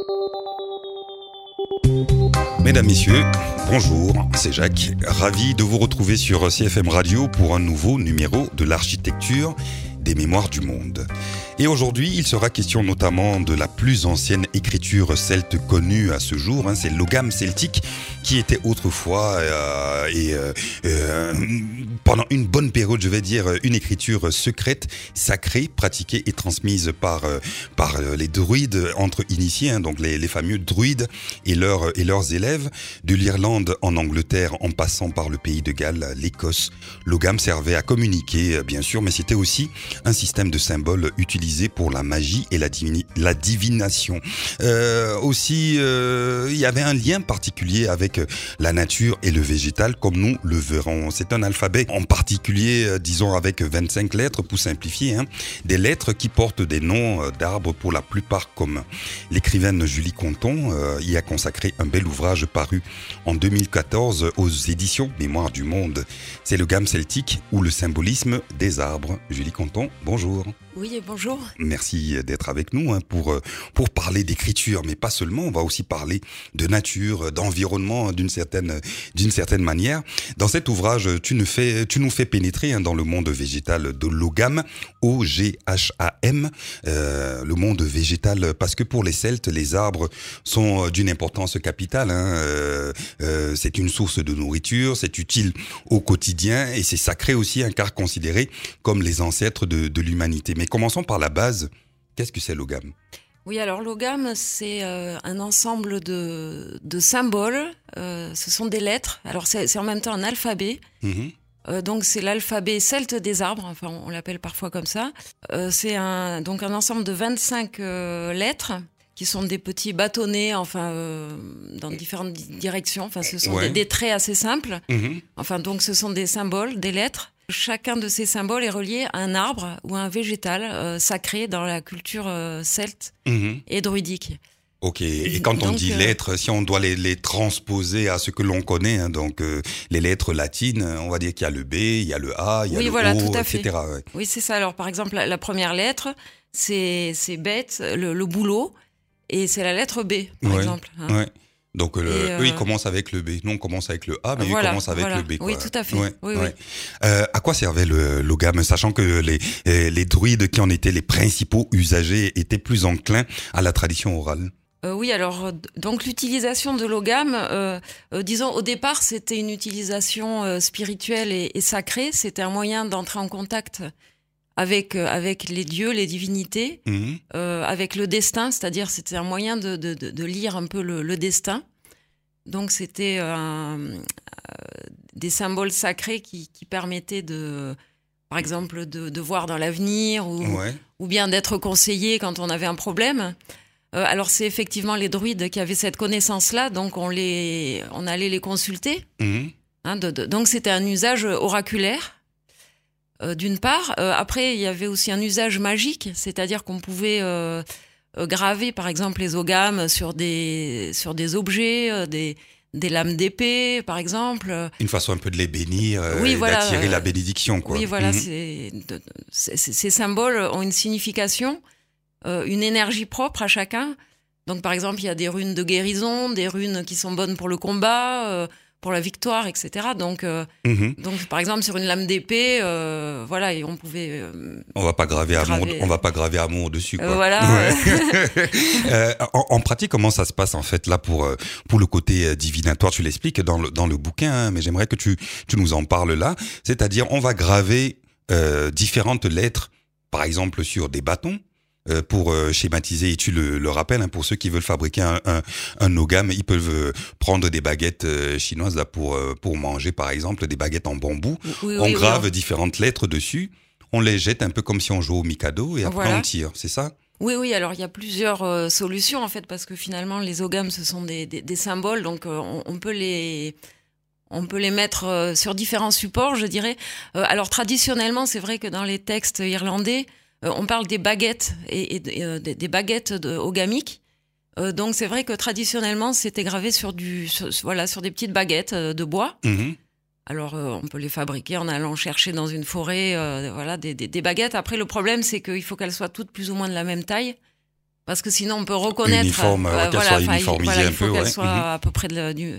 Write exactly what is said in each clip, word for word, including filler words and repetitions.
Mesdames, Messieurs, bonjour, c'est Jacques, ravi de vous retrouver sur C F M Radio pour un nouveau numéro de l'architecture des mémoires du monde. Et aujourd'hui, il sera question notamment de la plus ancienne écriture celte connue à ce jour, hein, c'est l'ogame celtique, qui était autrefois euh, et euh, euh, pendant une bonne période, je vais dire, une écriture secrète, sacrée, pratiquée et transmise par euh, par les druides entre initiés, hein, donc les, les fameux druides et leurs et leurs élèves, de l'Irlande en Angleterre, en passant par le pays de Galles, l'Écosse. L'ogame servait à communiquer, bien sûr, mais c'était aussi un système de symboles utilisé pour la magie et la, divini- la divination. Euh, aussi, euh, il y avait un lien particulier avec la nature et le végétal, comme nous le verrons. C'est un alphabet en particulier, euh, disons avec vingt-cinq lettres pour simplifier, hein, des lettres qui portent des noms d'arbres pour la plupart communs. L'écrivaine Julie Conton euh, y a consacré un bel ouvrage paru en deux mille quatorze aux éditions Mémoires du Monde. C'est l'ogame celtique ou le symbolisme des arbres. Julie Conton, bonjour. Oui, bonjour. Merci d'être avec nous hein, pour pour parler d'écriture, mais pas seulement. On va aussi parler de nature, d'environnement d'une certaine d'une certaine manière. Dans cet ouvrage, tu nous fais tu nous fais pénétrer hein, dans le monde végétal de l'ogame, O G H A M, euh, le monde végétal, parce que pour les Celtes, les arbres sont d'une importance capitale. Hein, euh, euh, c'est une source de nourriture, c'est utile au quotidien et c'est sacré aussi, hein, car considéré comme les ancêtres de, de l'humanité. Mais commençons par la base. Qu'est-ce que c'est l'ogame ? Oui, alors l'ogame, c'est euh, un ensemble de, de symboles. Euh, ce sont des lettres. Alors c'est, c'est en même temps un alphabet. Mmh. Euh, donc c'est l'alphabet celte des arbres. Enfin, on l'appelle parfois comme ça. Euh, c'est un, donc un ensemble de vingt-cinq euh, lettres qui sont des petits bâtonnets, enfin euh, dans différentes directions. Enfin, ce sont ouais. des, des traits assez simples. Mmh. Enfin, donc ce sont des symboles, des lettres. Chacun de ces symboles est relié à un arbre ou à un végétal euh, sacré dans la culture euh, celte mmh. et druidique. Ok, et quand donc, on dit euh... lettres, si on doit les, les transposer à ce que l'on connaît, hein, donc euh, les lettres latines, on va dire qu'il y a le B, il y a le A, il y a oui, le voilà, O, tout à et cetera. Fait. Ouais. Oui, c'est ça. Alors par exemple, la, la première lettre, c'est, c'est bête, le, le boulot, et c'est la lettre B, par ouais, exemple. Hein. Ouais. Donc le, euh... eux ils commencent avec le B, nous on commence avec le A, mais voilà, ils commencent avec voilà. le B. Quoi. Oui, tout à fait. Ouais, oui, ouais. oui. Euh, à quoi servait le, l'ogame, sachant que les, les druides qui en étaient les principaux usagers étaient plus enclins à la tradition orale? Euh, oui, alors donc l'utilisation de l'ogame, euh, euh, disons au départ c'était une utilisation euh, spirituelle et, et sacrée, c'était un moyen d'entrer en contact avec euh, avec les dieux, les divinités, mmh. euh, avec le destin, c'est-à-dire c'était un moyen de de, de, de lire un peu le, le destin. Donc c'était euh, euh, des symboles sacrés qui, qui permettaient de, par exemple, de, de voir dans l'avenir ou, ouais. ou bien d'être conseillé quand on avait un problème. Euh, alors c'est effectivement les druides qui avaient cette connaissance-là, donc on les, on allait les consulter. Mmh. Hein, de, de, donc c'était un usage oraculaire. Euh, d'une part, euh, après il y avait aussi un usage magique, c'est-à-dire qu'on pouvait euh, euh, graver par exemple les ogames sur des sur des objets, euh, des des lames d'épée par exemple. Une façon un peu de les bénir, euh, oui, et voilà, d'attirer euh, la bénédiction, quoi. Oui, voilà, mmh. c'est, de, c'est, ces symboles ont une signification, euh, une énergie propre à chacun. Donc par exemple, il y a des runes de guérison, des runes qui sont bonnes pour le combat. Euh, pour la victoire, et cetera. Donc, euh, mmh. donc, par exemple, sur une lame d'épée, euh, voilà, et on pouvait. Euh, on va pas graver amour, on va pas graver amour dessus, quoi. Euh, voilà. Ouais. euh, en, en pratique, comment ça se passe en fait là pour pour le côté divinatoire? Tu l'expliques dans le dans le bouquin, hein, mais j'aimerais que tu tu nous en parles là. C'est-à-dire, on va graver euh, différentes lettres, par exemple sur des bâtons. Euh, pour euh, schématiser, et tu le, le rappelles, hein, pour ceux qui veulent fabriquer un, un, un ogame, ils peuvent euh, prendre des baguettes euh, chinoises là pour euh, pour manger, par exemple, des baguettes en bambou. Oui, on oui, grave oui. différentes lettres dessus, on les jette un peu comme si on jouait au Mikado, et après voilà. on tire, c'est ça? Oui, oui, alors il y a plusieurs euh, solutions en fait, parce que finalement les ogames ce sont des, des, des symboles, donc euh, on, on peut les... On peut les mettre euh, sur différents supports, je dirais. Euh, alors traditionnellement, c'est vrai que dans les textes irlandais, Euh, on parle des baguettes et, et, et euh, des, des baguettes de, ogamiques. Euh, donc c'est vrai que traditionnellement c'était gravé sur du, sur, voilà, sur des petites baguettes euh, de bois. Mmh. Alors euh, on peut les fabriquer en allant chercher dans une forêt, euh, voilà, des, des, des baguettes. Après le problème c'est qu'il faut qu'elles soient toutes plus ou moins de la même taille. Parce que sinon, on peut reconnaître... Uniforme, euh, qu'elle voilà, soit enfin, uniformisée voilà, un il faut peu, qu'elle ouais. soit Mm-hmm. à peu près de, du,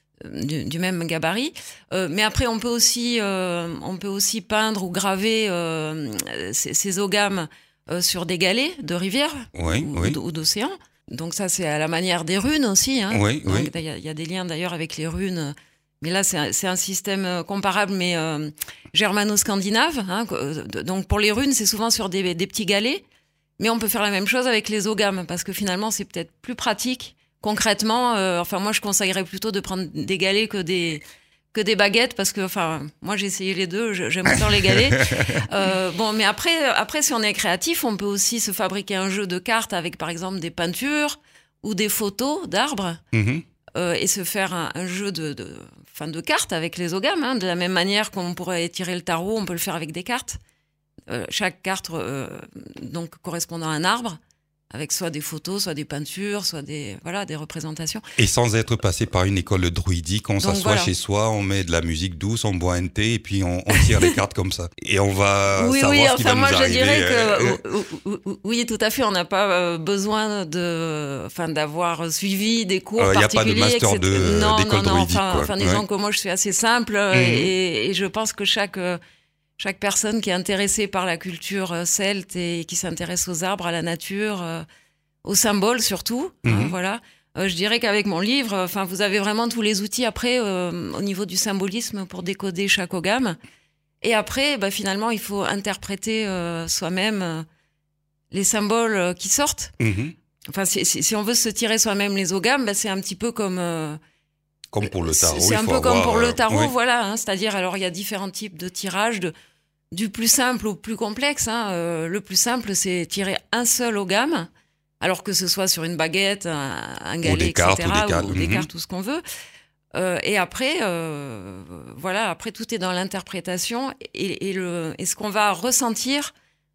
du, du même gabarit. Euh, mais après, on peut aussi, euh, on peut aussi peindre ou graver euh, ces, ces ogames euh, sur des galets de rivières Oui, ou, oui. ou d'océans. Donc ça, c'est à la manière des runes aussi. Hein. Oui, Donc, oui. il y, a- il y a des liens d'ailleurs avec les runes. Mais là, c'est un, c'est un système comparable, mais euh, germano-scandinave. Hein. Donc pour les runes, c'est souvent sur des, des petits galets. Mais on peut faire la même chose avec les ogames, parce que finalement, c'est peut-être plus pratique. Concrètement, euh, enfin, moi, je conseillerais plutôt de prendre des galets que des, que des baguettes, parce que, enfin, moi, j'ai essayé les deux, je- j'aime autant les galets. Euh, bon, mais après, après, si on est créatif, on peut aussi se fabriquer un jeu de cartes avec, par exemple, des peintures ou des photos d'arbres, Mhm. euh, et se faire un, un jeu de, de, enfin, de cartes avec les ogames, hein, de la même manière qu'on pourrait tirer le tarot, on peut le faire avec des cartes. Euh, chaque carte euh, donc correspondant à un arbre, avec soit des photos, soit des peintures, soit des voilà des représentations. Et sans être passé par une école druidique, on Donc, s'assoit voilà. chez soi, on met de la musique douce, on boit un thé et puis on, on tire les cartes comme ça. Et on va oui, savoir oui, ce qui enfin va moi nous je arriver. dirais euh, que ou- ou- ou- oui, tout à fait, on n'a pas euh, besoin de, enfin d'avoir suivi des cours Euh, y a pas de particuliers. master et cetera. de- non, d'école non, non, druidique, enfin, quoi. enfin disons Ouais. que moi je suis assez simple euh, Mhm. et, et je pense que chaque euh, chaque personne qui est intéressée par la culture euh, celte et qui s'intéresse aux arbres, à la nature, euh, aux symboles surtout, hein, Mhm. voilà. Euh, je dirais qu'avec mon livre, enfin, vous avez vraiment tous les outils après euh, au niveau du symbolisme pour décoder chaque ogame. Et après, bah, finalement, il faut interpréter euh, soi-même euh, les symboles euh, qui sortent. Mhm. Enfin, si, si, si on veut se tirer soi-même les ogames, bah, c'est un petit peu comme euh, Comme pour le tarot. c'est il un faut peu comme avoir, pour euh, le tarot, oui. voilà. Hein, c'est-à-dire, alors il y a différents types de tirages, de, du plus simple au plus complexe. Hein. Euh, le plus simple, c'est tirer un seul ogame, alors que ce soit sur une baguette, un, un galet, des cartes, et cetera, ou des cartes, ou des mhm. cartes, tout ce qu'on veut. Euh, et après, euh, voilà, après tout est dans l'interprétation et, et, le, et ce qu'on va ressentir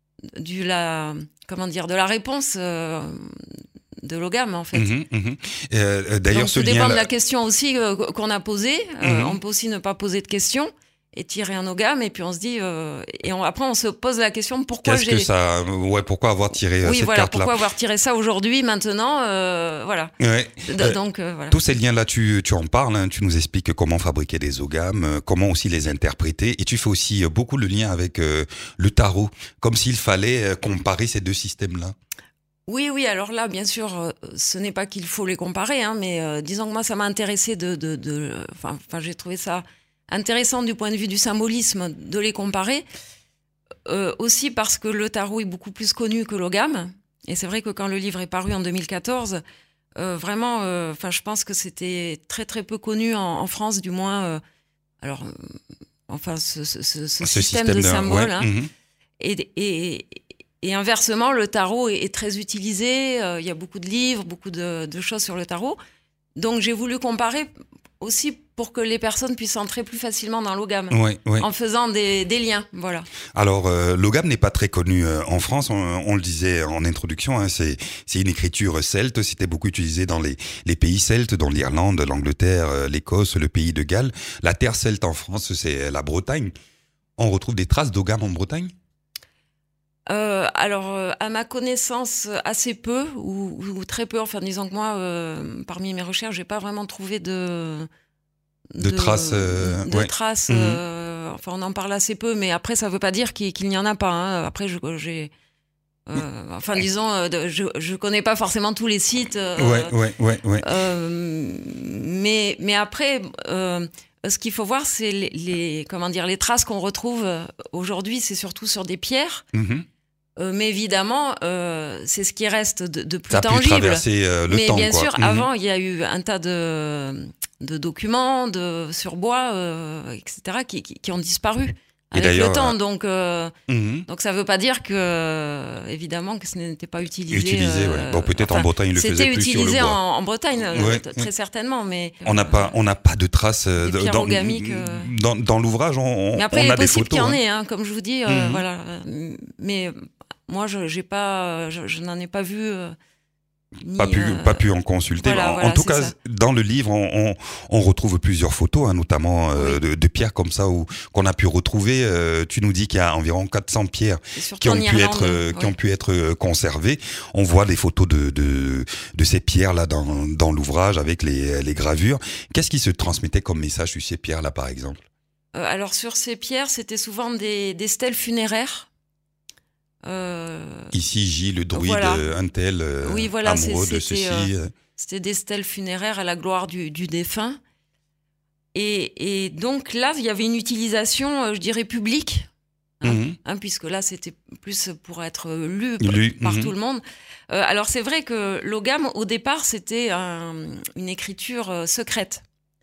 du la, comment dire, de la réponse euh, de l'ogame en fait. Mhm, mhm. Euh, D'ailleurs, Donc ce tout dépend lien. de la question aussi euh, qu'on a posée. Euh, Mhm. on peut aussi ne pas poser de questions et tirer un ogame et puis on se dit euh, et on, après on se pose la question pourquoi Qu'est-ce j'ai que ça. Ouais, pourquoi avoir tiré euh, oui cette voilà carte-là? pourquoi avoir tiré ça aujourd'hui maintenant euh, voilà. Ouais. D- Euh, Donc euh, voilà. Tous ces liens-là, tu, tu en parles, hein, tu nous expliques comment fabriquer des ogames, euh, comment aussi les interpréter, et tu fais aussi euh, beaucoup le lien avec euh, le tarot, comme s'il fallait euh, comparer ces deux systèmes-là. Oui, oui, alors là, bien sûr, euh, ce n'est pas qu'il faut les comparer, hein, mais euh, disons que moi, ça m'a intéressé de... de, de enfin, enfin, j'ai trouvé ça intéressant du point de vue du symbolisme de les comparer, euh, aussi parce que le tarot est beaucoup plus connu que l'ogame, et c'est vrai que quand le livre est paru en deux mille quatorze, euh, vraiment, euh, enfin, je pense que c'était très, très peu connu en, en France, du moins, euh, alors, euh, enfin, ce, ce, ce, ce système, de symboles, ouais, hein, mhm. et... et Et inversement, le tarot est, est très utilisé. Euh, il y a beaucoup de livres, beaucoup de, de choses sur le tarot. Donc, j'ai voulu comparer aussi pour que les personnes puissent entrer plus facilement dans l'ogame, Ouais, ouais. en faisant des, des liens. Voilà. Alors, euh, l'ogame n'est pas très connu euh, en France. On, on le disait en introduction, hein, c'est c'est une écriture celte. C'était beaucoup utilisé dans les les pays celtes, dans l'Irlande, l'Angleterre, euh, l'Écosse, le pays de Galles. La terre celte en France, c'est la Bretagne. On retrouve des traces d'ogame en Bretagne? Euh, alors, euh, à ma connaissance, assez peu ou, ou très peu. Enfin, disons que moi, euh, parmi mes recherches, j'ai pas vraiment trouvé de De traces, euh, de ouais. traces. Mhm. euh, enfin, on en parle assez peu, mais après, ça veut pas dire qu'il, qu'il n'y en a pas. Hein. Après, je, j'ai, euh, enfin, disons, euh, de- je, je connais pas forcément tous les sites. Euh, Ouais, ouais, ouais, ouais. euh, mais, mais après, euh, ce qu'il faut voir, c'est les, les, comment dire, les traces qu'on retrouve aujourd'hui, c'est surtout sur des pierres. Mhm. Euh, mais évidemment, euh, c'est ce qui reste de, de plus Ça a pu tangible. traverser euh, le mais temps, bien quoi. sûr, Mhm. avant, il y a eu un tas de, de documents, de surbois, euh, et cetera, qui, qui, qui ont disparu Et avec d'ailleurs, le temps. Donc, euh, Mhm. donc ça ne veut pas dire que, euh, évidemment, que ce n'était pas utilisé. Utilisé, ouais. Bon, peut-être en Bretagne, ils le faisaient c'était plus sur le utilisé bois. en, en Bretagne, euh, Ouais. t- très certainement, mais On n'a pas, on n'a pas de traces euh, Des pierres dans, ogamiques, euh. dans, dans l'ouvrage. On, on, Mais après, on il a est des possible photos. qu'il y en hein. ait, hein, comme je vous dis, euh, Mhm. voilà. Mais moi, je j'ai pas, je, je n'en ai pas vu. Euh, ni, pas pu, euh, pas pu en consulter. voilà, en, voilà, en tout c'est cas, ça. dans le livre, on, on, on retrouve plusieurs photos, hein, notamment euh, Oui. de, de pierres comme ça où qu'on a pu retrouver. Euh, tu nous dis qu'il y a environ quatre cents pierres Et surtout qui ont en pu Irlande, être, euh, qui oui. ont pu être euh, conservées. On voit des photos de de, de ces pierres là dans dans l'ouvrage avec les les gravures. Qu'est-ce qui se transmettait comme message sur ces pierres là, par exemple? Euh, alors sur ces pierres, c'était souvent des, des stèles funéraires. Euh, Ici, J, le druide, voilà. euh, un tel, euh, Oui, voilà, amoureux c'est- de c'était, ceci. euh. C'était des stèles funéraires à la gloire du, du défunt. Et, et donc là, il y avait une utilisation, euh, je dirais, publique, hein, Mhm. hein, puisque là, c'était plus pour être lu p- Lu, par mhm. tout le monde. Euh, alors c'est vrai que l'ogam, au départ, c'était un- une écriture euh, secrète.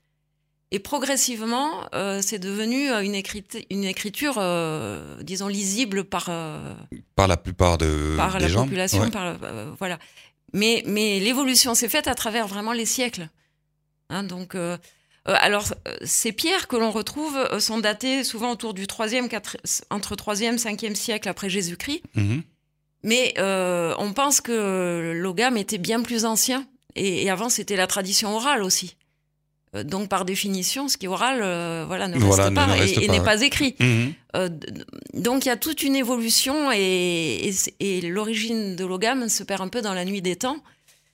Et progressivement, euh, c'est devenu euh, une, écrit- une écriture, euh, disons, lisible par, euh, Par la plupart de, par des la gens. population. Ouais. Par, euh, voilà. Mais, mais l'évolution s'est faite à travers vraiment les siècles. Hein, donc, euh, euh, alors, euh, ces pierres que l'on retrouve euh, sont datées souvent autour du troisième, quatre, entre troisième et cinquième siècle après Jésus-Christ. Mhm. Mais euh, on pense que l'ogam était bien plus ancien. Et, et avant, c'était la tradition orale aussi. Euh, donc, par définition, ce qui est oral, euh, voilà, ne Voilà, reste ne- pas ne et- reste et, pas, n'est ouais. pas écrit. Mhm. Euh, d- donc, il y a toute une évolution et, et, et l'origine de l'ogam se perd un peu dans la nuit des temps.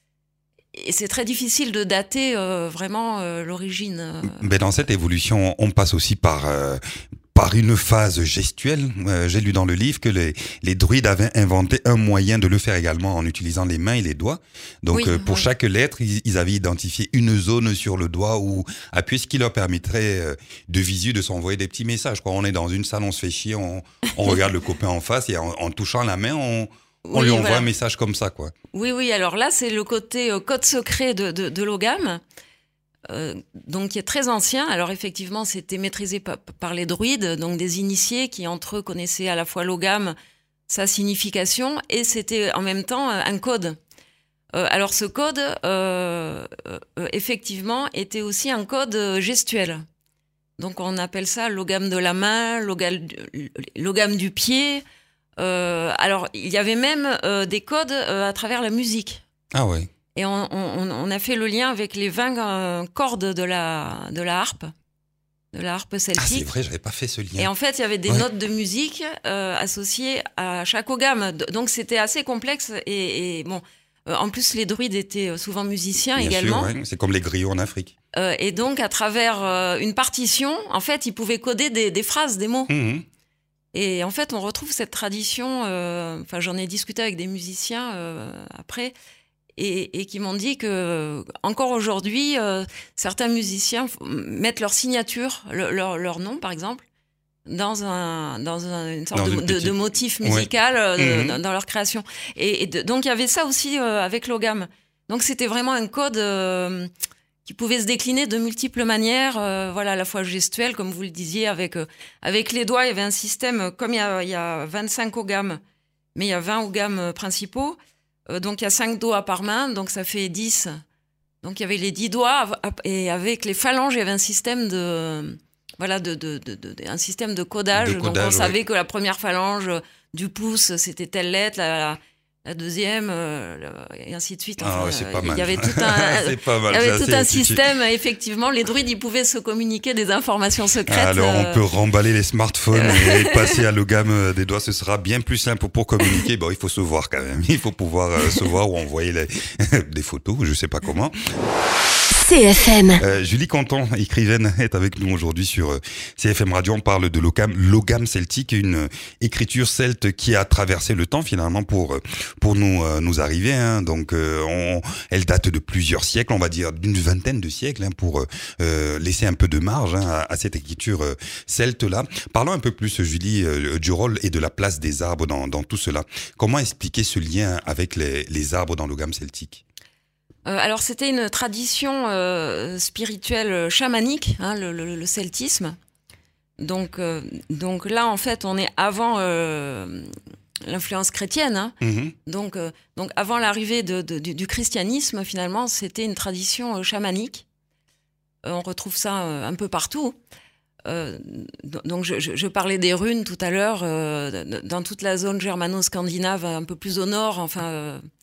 Et c'est très difficile de dater euh, vraiment euh, l'origine. euh. Ben dans cette évolution, on passe aussi par euh, par une phase gestuelle. Euh, j'ai lu dans le livre que les, les druides avaient inventé un moyen de le faire également en utilisant les mains et les doigts. Donc Oui, euh, pour oui. chaque lettre, ils, ils avaient identifié une zone sur le doigt ou appuyer, ce qui leur permettrait euh, de visu de s'envoyer des petits messages. Quoi. On est dans une salle, on se fait chier, on, on regarde le copain en face et en, en touchant la main, on, on Oui, lui envoie voilà. un message comme ça, quoi. Oui, oui, alors là, c'est le côté euh, code secret de, de, de l'ogam, euh, donc qui est très ancien. Alors effectivement, c'était maîtrisé pa- par les druides, donc des initiés qui entre eux connaissaient à la fois l'ogam, sa signification, et c'était en même temps euh, un code. Euh, alors ce code, euh, euh, effectivement, était aussi un code euh, gestuel. Donc on appelle ça l'ogam de la main, l'ogam du, l'ogam du pied. Euh, alors, il y avait même euh, des codes euh, à travers la musique. Ah ouais. Et on, on, on a fait le lien avec les vingt euh, cordes de la, de la harpe, de la harpe Ah c'est celtique. vrai, j'avais pas fait ce lien. Et en fait, il y avait des Ouais. notes de musique euh, associées à chaque ogam. D- Donc, c'était assez complexe. Et, et bon, euh, en plus, les druides étaient souvent musiciens Bien également. sûr, ouais. C'est comme les griots en Afrique. Euh, et donc, à travers euh, une partition, en fait, ils pouvaient coder des, des phrases, des mots. Mhm. Et en fait, on retrouve cette tradition. euh, Enfin, j'en ai discuté avec des musiciens euh, après, et, et qui m'ont dit que encore aujourd'hui, euh, certains musiciens f- mettent leur signature, le- leur, leur nom, par exemple, dans un dans un, une sorte Dans de, une de- petite- de motif Ouais. musical euh, de- Mhm. dans, dans leur création. Et, et de- donc, il y avait ça aussi euh, avec l'ogam. Donc, c'était vraiment un code. euh, qui pouvait se décliner de multiples manières, euh, voilà, à la fois gestuelle, comme vous le disiez, avec euh, avec les doigts, il y avait un système, comme il y a, il y a vingt-cinq ogams, mais il y a vingt ogams euh, principaux, euh, donc il y a cinq doigts par main, donc ça fait dix. Donc il y avait les dix doigts, av- ap- et avec les phalanges, il y avait un système de, voilà, de, de, de, de- un système de codage. De donc codage, on savait ouais. que la première phalange du pouce, c'était telle lettre, la, la, la deuxième, euh, le- et ainsi de suite. Ah Enfin, ouais, c'est euh, pas mal. Il y avait tout un, C'est pas mal. il y avait ça, tout c'est- un tu- tu- système, effectivement. Les druides, ils pouvaient se communiquer des informations secrètes. Alors on euh, peut remballer les smartphones et passer à l'ogam des doigts, ce sera bien plus simple pour communiquer. Bon, il faut se voir quand même. Il faut pouvoir euh, se voir ou envoyer les- des photos, je sais pas comment. C F M. Euh, Julie Canton, écrivaine, est avec nous aujourd'hui sur euh, C F M Radio. On parle de l'ogam, l'ogam celtique, une euh, écriture celte qui a traversé le temps finalement pour euh, pour nous euh, nous arriver. Hein. Donc, euh, on, elle date de plusieurs siècles, on va dire d'une vingtaine de siècles, hein, pour euh, laisser un peu de marge hein, à, à cette écriture euh, celte-là. Parlons un peu plus, Julie, euh, du rôle et de la place des arbres dans, dans tout cela. Comment expliquer ce lien avec les, les arbres dans l'ogam celtique ? Euh, alors c'était une tradition euh, spirituelle chamanique, hein, le, le, le celtisme. Donc, euh, donc là, en fait, on est avant euh, l'influence chrétienne. Hein. Mm-hmm. Donc, euh, donc avant l'arrivée de, de, du, du christianisme, finalement, c'était une tradition euh, chamanique. Euh, on retrouve ça euh, un peu partout. Euh, donc je, je, je parlais des runes tout à l'heure, euh, dans toute la zone germano-scandinave, un peu plus au nord, enfin... Euh,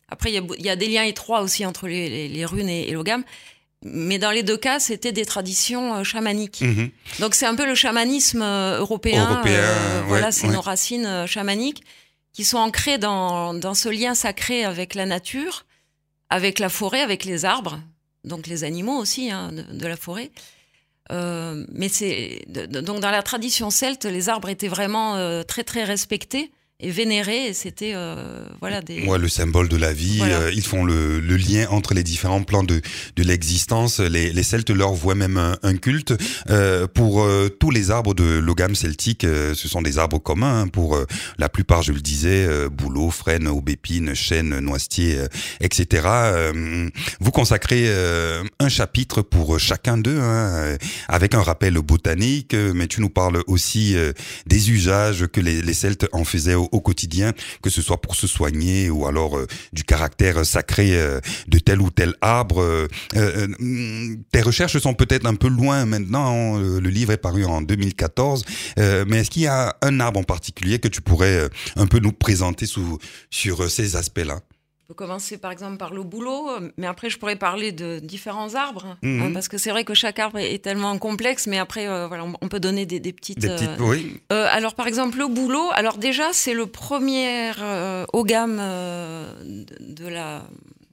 Après, il y a, il y a des liens étroits aussi entre les, les, les runes et, et l'ogame. Mais dans les deux cas, c'était des traditions euh, chamaniques. Mmh. Donc c'est un peu le chamanisme euh, européen. Européen euh, ouais, voilà, c'est ouais. nos racines euh, chamaniques qui sont ancrées dans, dans ce lien sacré avec la nature, avec la forêt, avec les arbres, donc les animaux aussi hein, de, de la forêt. Euh, mais c'est de, de, donc dans la tradition celte, les arbres étaient vraiment euh, très très respectés et vénérés, et c'était euh, voilà des. Ouais, le symbole de la vie. Voilà. Euh, ils font le, le lien entre les différents plans de de l'existence. Les, les Celtes leur vouent même un, un culte. Euh, pour euh, tous les arbres de l'ogame celtique, euh, ce sont des arbres communs. Hein, pour euh, la plupart, je le disais, euh, bouleau, frêne, aubépine, chêne, noisetier, euh, et cetera. Euh, vous consacrez euh, un chapitre pour chacun d'eux, hein, avec un rappel botanique. Mais tu nous parles aussi euh, des usages que les, les Celtes en faisaient au au quotidien, que ce soit pour se soigner ou alors euh, du caractère sacré euh, de tel ou tel arbre. Euh, euh, tes recherches sont peut-être un peu loin maintenant, hein, le livre est paru en deux mille quatorze, euh, mais est-ce qu'il y a un arbre en particulier que tu pourrais euh, un peu nous présenter sous, sur euh, ces aspects-là? On peut commencer par exemple par le bouleau, mais après je pourrais parler de différents arbres, mmh. hein, parce que c'est vrai que chaque arbre est tellement complexe, mais après euh, voilà, on peut donner des, des petites... Des petites, euh, oui. Euh, alors par exemple le bouleau, alors déjà c'est le premier euh, ogame euh, de, de la...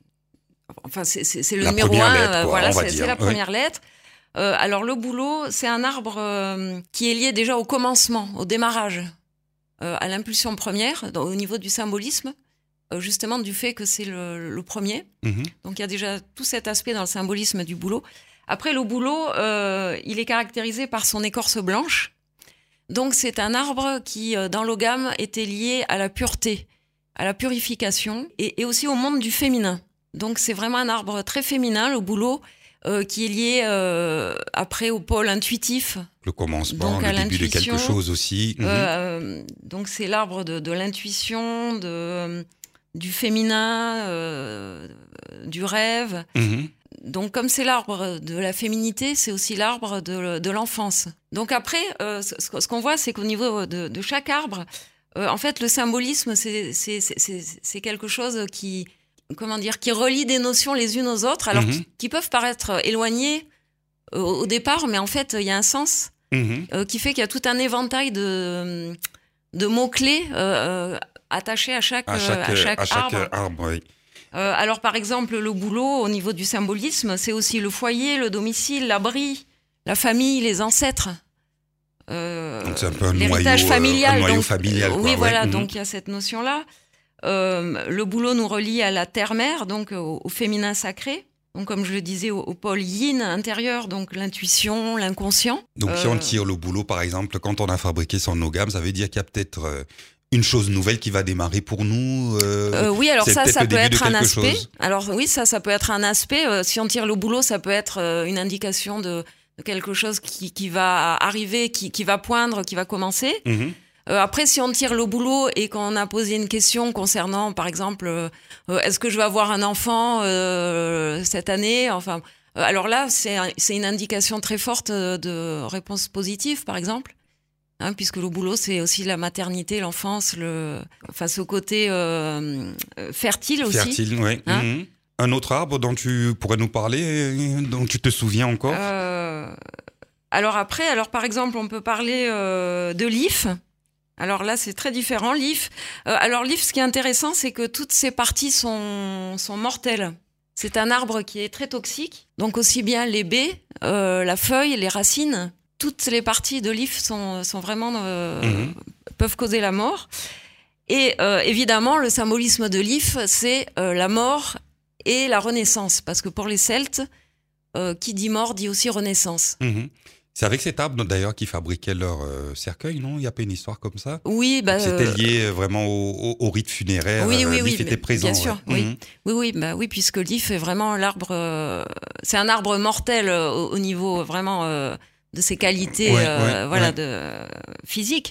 Enfin c'est, c'est, c'est le la numéro un, lettre, quoi, voilà, c'est, c'est la première oui. lettre. Euh, alors le bouleau, c'est un arbre euh, qui est lié déjà au commencement, au démarrage, euh, à l'impulsion première, dans, au niveau du symbolisme. Justement du fait que c'est le, le premier. Mmh. Donc il y a déjà tout cet aspect dans le symbolisme du bouleau. Après le bouleau, euh, il est caractérisé par son écorce blanche. Donc c'est un arbre qui, dans l'ogame, était lié à la pureté, à la purification et, et aussi au monde du féminin. Donc c'est vraiment un arbre très féminin, le bouleau, euh, qui est lié euh, après au pôle intuitif. Le commencement, donc, le début de quelque chose aussi. Mmh. Euh, donc c'est l'arbre de, de l'intuition, de... du féminin, euh, du rêve. Mmh. Donc, comme c'est l'arbre de la féminité, c'est aussi l'arbre de, de l'enfance. Donc après, euh, ce, ce qu'on voit, c'est qu'au niveau de, de chaque arbre, euh, en fait, le symbolisme, c'est, c'est, c'est, c'est, c'est quelque chose qui, comment dire, qui relie des notions les unes aux autres, alors mmh. qui, qui peuvent paraître éloignées euh, au départ, mais en fait, il y a un sens mmh. euh, qui fait qu'il y a tout un éventail de, de mots-clés euh, attaché à chaque, à chaque, à chaque, à chaque arbre. arbre oui. euh, alors, par exemple, le bouleau, au niveau du symbolisme, c'est aussi le foyer, le domicile, l'abri, la famille, les ancêtres. Euh, donc, c'est un peu un l'héritage noyau, familial. un noyau donc, familial. Euh, quoi, oui, ouais. voilà, mmh. donc il y a cette notion-là. Euh, le bouleau nous relie à la terre-mère, donc au, au féminin sacré. Donc, comme je le disais, au, au pôle yin intérieur, donc l'intuition, l'inconscient. Donc, euh, si on tire le bouleau, par exemple, quand on a fabriqué son ogame, ça veut dire qu'il y a peut-être euh, une chose nouvelle qui va démarrer pour nous. Euh, euh, oui, alors ça, ça peut être un aspect. Chose. Alors oui, ça, ça peut être un aspect. Euh, si on tire le bouleau, ça peut être euh, une indication de, de quelque chose qui, qui va arriver, qui, qui va poindre, qui va commencer. Mmh. Euh, après, si on tire le bouleau et qu'on a posé une question concernant, par exemple, euh, est-ce que je vais avoir un enfant euh, cette année ? Enfin, euh, alors là, c'est, c'est une indication très forte de réponse positive, par exemple, hein, puisque le bouleau, c'est aussi la maternité, l'enfance, le, enfin, ce côté euh, fertile aussi. Fertile, oui. Hein mmh. Un autre arbre dont tu pourrais nous parler, dont tu te souviens encore ? euh, Alors après, alors par exemple, on peut parler euh, de l'if. Alors là, c'est très différent, l'if. Euh, alors l'if, ce qui est intéressant, c'est que toutes ces parties sont, sont mortelles. C'est un arbre qui est très toxique. Donc aussi bien les baies, euh, la feuille, les racines, toutes les parties de l'if sont, sont vraiment euh, mmh. peuvent causer la mort. Et euh, évidemment, le symbolisme de l'if, c'est euh, la mort et la renaissance. Parce que pour les Celtes, euh, qui dit mort dit aussi renaissance. Mmh. C'est avec cet arbre, d'ailleurs, qu'ils fabriquaient leur euh, cercueil, non ? Il n'y a pas une histoire comme ça ? Oui, bah... C'était lié vraiment au, au, au rite funéraire. Oui, oui, l'if oui. était présent. Bien sûr, ouais. oui. Mmh. Oui, oui, bah oui, puisque l'if est vraiment l'arbre... Euh, c'est un arbre mortel euh, au, au niveau vraiment euh, de ses qualités ouais, euh, ouais, voilà, ouais. de, euh, physiques.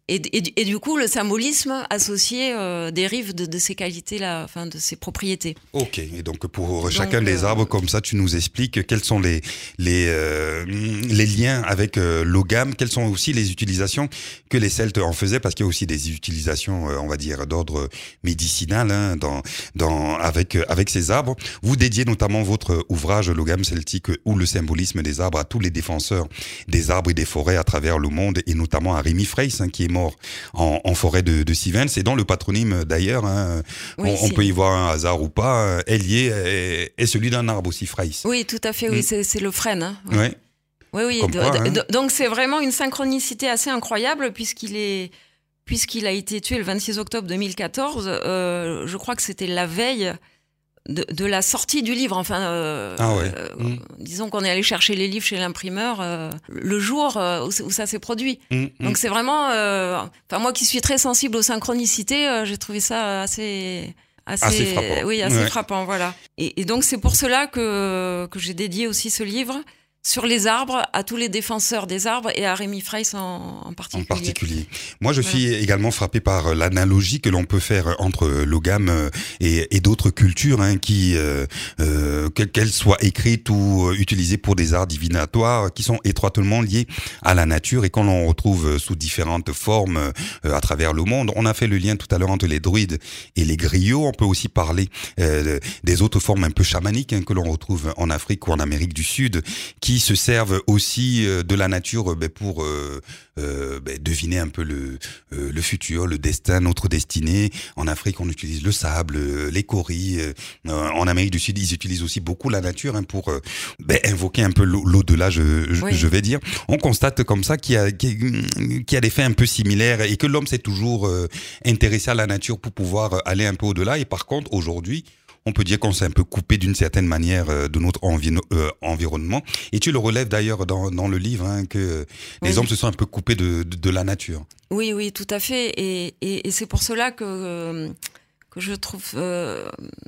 Et, et, et du coup, le symbolisme associé euh, dérive de, de ces qualités-là, enfin de ces propriétés. Ok, et donc pour donc, chacun des euh, arbres comme ça, tu nous expliques quels sont les les euh, les liens avec euh, l'ogame, quelles sont aussi les utilisations que les Celtes en faisaient, parce qu'il y a aussi des utilisations, euh, on va dire, d'ordre médicinal hein, dans dans avec euh, avec ces arbres. Vous dédiez notamment votre ouvrage L'ogame celtique ou le symbolisme des arbres à tous les défenseurs des arbres et des forêts à travers le monde, et notamment à Rémi Fraisse, hein, qui est mort en, en forêt de, de Sivens. C'est dans le patronyme d'ailleurs, hein, oui, on, on peut y voir un hasard ou pas, Hélier est, est celui d'un arbre aussi, Fraisse. Oui, tout à fait, oui, mm. c'est, c'est le frêne. Hein, ouais. Ouais. Oui, oui. Comme quoi, hein. Donc c'est vraiment une synchronicité assez incroyable puisqu'il est, puisqu'il a été tué le vingt-six octobre deux mille quatorze. Euh, je crois que c'était la veille de, de la sortie du livre. Enfin, euh, ah ouais. euh, mmh. disons qu'on est allé chercher les livres chez l'imprimeur euh, le jour euh, où, où ça s'est produit. Mmh, Donc mmh. c'est vraiment, euh, enfin moi qui suis très sensible aux synchronicités, euh, j'ai trouvé ça assez. Assez, assez frappant. Oui, assez ouais. frappant, voilà. Et, et donc c'est pour cela que que j'ai dédié aussi ce livre sur les arbres à tous les défenseurs des arbres et à Rémi Fraisse en, en particulier. En particulier. Moi, je voilà. suis également frappé par l'analogie que l'on peut faire entre l'ogame et, et d'autres cultures, hein, qui, euh, euh, qu'elles soient écrites ou utilisées pour des arts divinatoires, qui sont étroitement liées à la nature et qu'on l'on retrouve sous différentes formes euh, à travers le monde. On a fait le lien tout à l'heure entre les druides et les griots. On peut aussi parler euh, des autres formes un peu chamaniques hein, que l'on retrouve en Afrique ou en Amérique du Sud, qui qui se servent aussi de la nature ben, pour euh, euh, ben, deviner un peu le, euh, le futur, le destin, notre destinée. En Afrique, on utilise le sable, les coris. Euh, en Amérique du Sud, ils utilisent aussi beaucoup la nature hein, pour euh, ben, invoquer un peu l'au-delà, je, je, oui. je vais dire. On constate comme ça qu'il y a, qu'il y a des faits un peu similaires et que l'homme s'est toujours euh, intéressé à la nature pour pouvoir aller un peu au-delà. Et par contre, aujourd'hui, on peut dire qu'on s'est un peu coupé d'une certaine manière de notre envi- euh, environnement. Et tu le relèves d'ailleurs dans, dans le livre, hein, que les oui. hommes se sont un peu coupés de, de, de la nature. Oui, oui, tout à fait. Et, et, et c'est pour cela que, que je trouve euh,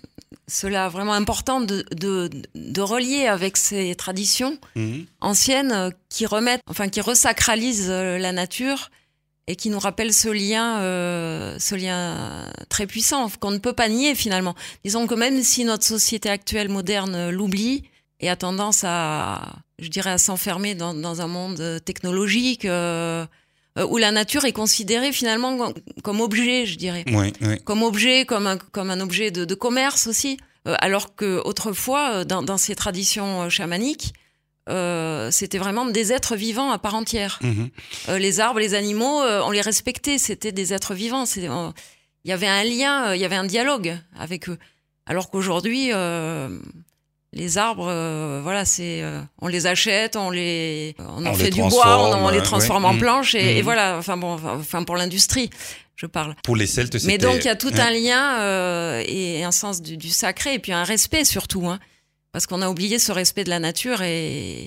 cela vraiment important de, de, de relier avec ces traditions mmh. anciennes qui remettent, enfin qui resacralisent la nature et qui nous rappelle ce lien, euh, ce lien très puissant qu'on ne peut pas nier finalement. Disons que même si notre société actuelle moderne l'oublie et a tendance à, je dirais, à s'enfermer dans, dans un monde technologique euh, où la nature est considérée finalement comme objet, je dirais, oui, oui. comme objet, comme un, comme un objet de, de commerce aussi. Euh, alors que autrefois, dans, dans ces traditions chamaniques, Euh, c'était vraiment des êtres vivants à part entière. Mmh. Euh, les arbres, les animaux, euh, on les respectait, c'était des êtres vivants. Il euh, y avait un lien, il euh, y avait un dialogue avec eux. Alors qu'aujourd'hui, euh, les arbres, euh, voilà, c'est, euh, on les achète, on les, on en on fait du bois, on, on les transforme ouais. en planches et, mmh. et voilà. Enfin bon, enfin pour l'industrie, je parle. Pour les Celtes, c'était. Mais donc il y a tout hein. un lien euh, et un sens du, du sacré et puis un respect surtout. Hein. Parce qu'on a oublié ce respect de la nature et,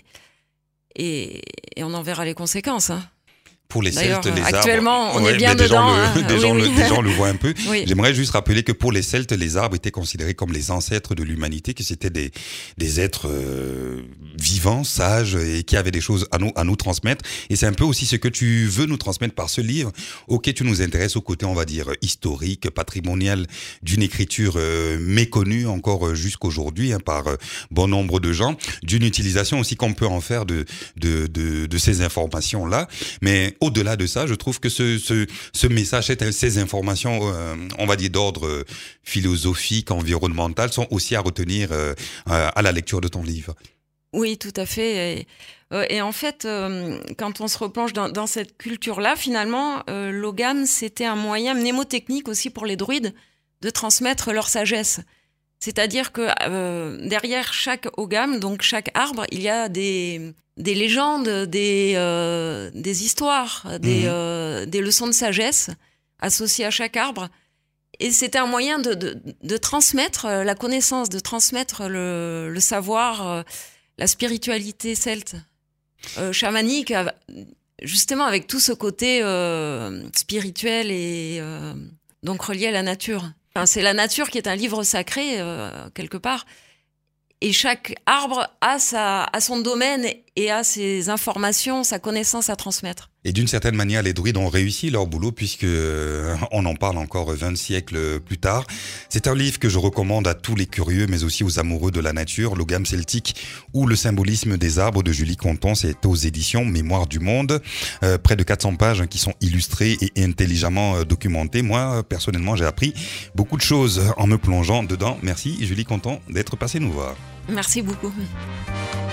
et, et on en verra les conséquences. Hein. Pour les D'ailleurs, Celtes, les arbres... actuellement, on ouais, est bien des dedans. Gens le, hein. des, oui, gens oui. le, des gens le voient un peu. Oui. J'aimerais juste rappeler que pour les Celtes, les arbres étaient considérés comme les ancêtres de l'humanité, que c'était des, des êtres euh, vivants, sages et qui avaient des choses à nous, à nous transmettre. Et c'est un peu aussi ce que tu veux nous transmettre par ce livre, auquel tu nous intéresses au côté, on va dire, historique, patrimonial d'une écriture euh, méconnue encore jusqu'aujourd'hui hein, par euh, bon nombre de gens, d'une utilisation aussi qu'on peut en faire de, de, de, de ces informations-là. Mais au-delà de ça, je Je trouve que ce, ce, ce message, ces informations, euh, on va dire d'ordre philosophique, environnemental, sont aussi à retenir euh, à la lecture de ton livre. Oui, tout à fait. Et, euh, et en fait, euh, quand on se replonge dans, dans cette culture-là, finalement, euh, l'ogame, c'était un moyen mnémotechnique aussi pour les druides de transmettre leur sagesse. C'est-à-dire que euh, derrière chaque ogame, donc chaque arbre, il y a des... des légendes, des, euh, des histoires, des, mmh. euh, des leçons de sagesse associées à chaque arbre. Et c'était un moyen de, de, de transmettre la connaissance, de transmettre le, le savoir, euh, la spiritualité celte, euh, chamanique, justement avec tout ce côté euh, spirituel et euh, donc relié à la nature. Enfin, c'est la nature qui est un livre sacré, euh, quelque part. Et chaque arbre a, sa, a son domaine et a ses informations, sa connaissance à transmettre. Et d'une certaine manière, les druides ont réussi leur boulot puisque euh, on en parle encore vingt siècles plus tard. C'est un livre que je recommande à tous les curieux, mais aussi aux amoureux de la nature, Logame celtique ou le symbolisme des arbres de Julie Conton. C'est aux éditions Mémoire du Monde. Euh, près de quatre cents pages hein, qui sont illustrées et intelligemment euh, documentées. Moi, personnellement, j'ai appris beaucoup de choses en me plongeant dedans. Merci Julie Conton d'être passée nous voir. Merci beaucoup.